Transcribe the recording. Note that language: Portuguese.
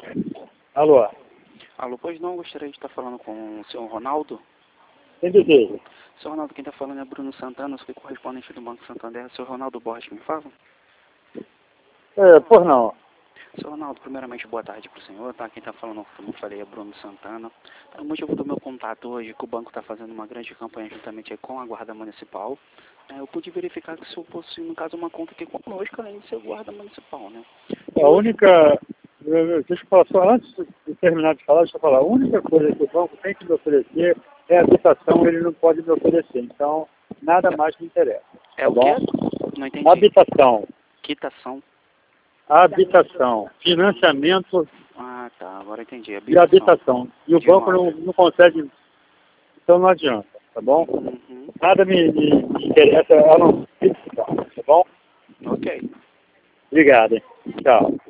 Alô? Alô, pois não, gostaria de estar falando com o senhor Ronaldo. Quem deseja? Senhor Ronaldo, quem está falando é Bruno Santana, eu sou correspondente do Banco Santander. Senhor Ronaldo Borges, me fala? Por não. Senhor Ronaldo, primeiramente, boa tarde para o senhor, tá? Quem está falando, como eu falei, é Bruno Santana. O motivo do meu contato hoje é que o banco está fazendo uma grande campanha juntamente com a Guarda Municipal. Eu pude verificar que o senhor possui, no caso, uma conta aqui conosco, além de ser Guarda Municipal, né? A única... Deixa eu falar só, antes de terminar de falar, deixa eu falar. A única coisa que o banco tem que me oferecer é a habitação, ele não pode me oferecer. Então, nada mais me interessa. É Tá o bom? quê? Não entendi. Habitação. Quitação. Habitação. Financiamento Ah, tá. Agora entendi. de habitação. E o banco não consegue, então não adianta, tá bom? Uhum. Nada me interessa, a não ser habitação, tá bom? Ok. Obrigado, hein? Tchau.